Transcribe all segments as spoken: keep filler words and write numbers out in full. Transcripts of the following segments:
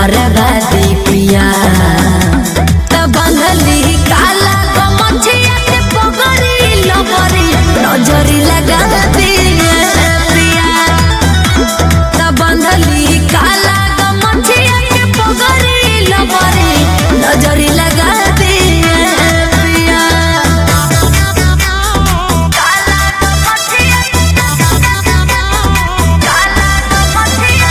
बर्बादी पिया बंधली काला गमछिया के पगड़ी लबरी नजरी लगा दिया पिया बंधली काला गमछिया के पगड़ी लबरी नजरी लगा दिया पिया काला गमछिया काला गमछिया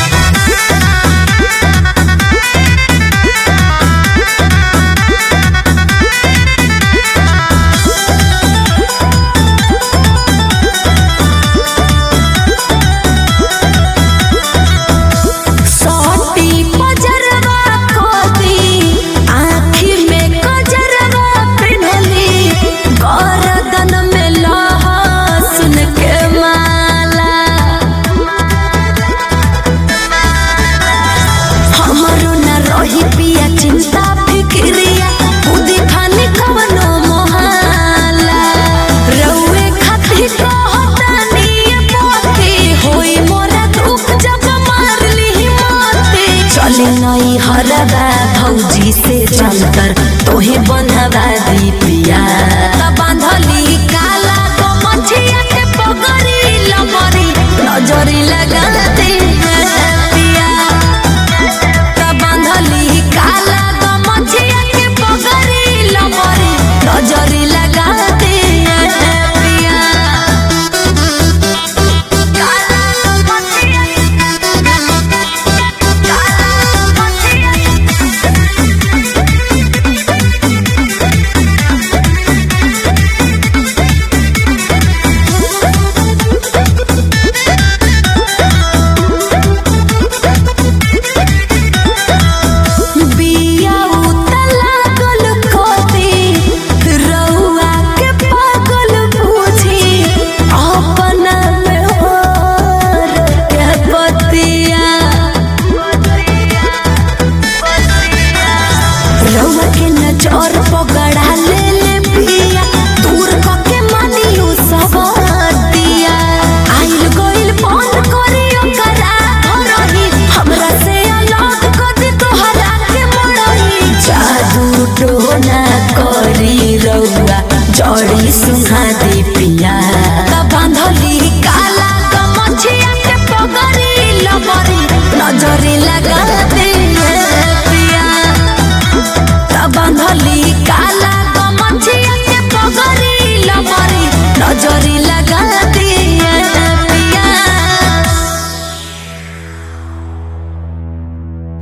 चिंता फिक्रिया खुदी खानी कवनो मोहाला रउए खाती कहतानी मोती होई मोरा दुख जब मारली मोती चली नहीं हरबा भौजी से चलकर तोहे बंधवा दी पिया बांधली काला गमछिया के पगड़ी लबरी नजरी लगा दे नजरी लगा दे पिया काला गमछिया बिया उतला गल कोती रउआ के पागल बुझी अपना में होर के बतिया रउआ के नजर पगड़ा ले ले पिया दूर के मानियो सबतिया आइल गइल बंद करी ओकरा धरही हमरा से अलग कर तोहरा के मरही जादू टोना करी रउआ जड़ी सुहा दी।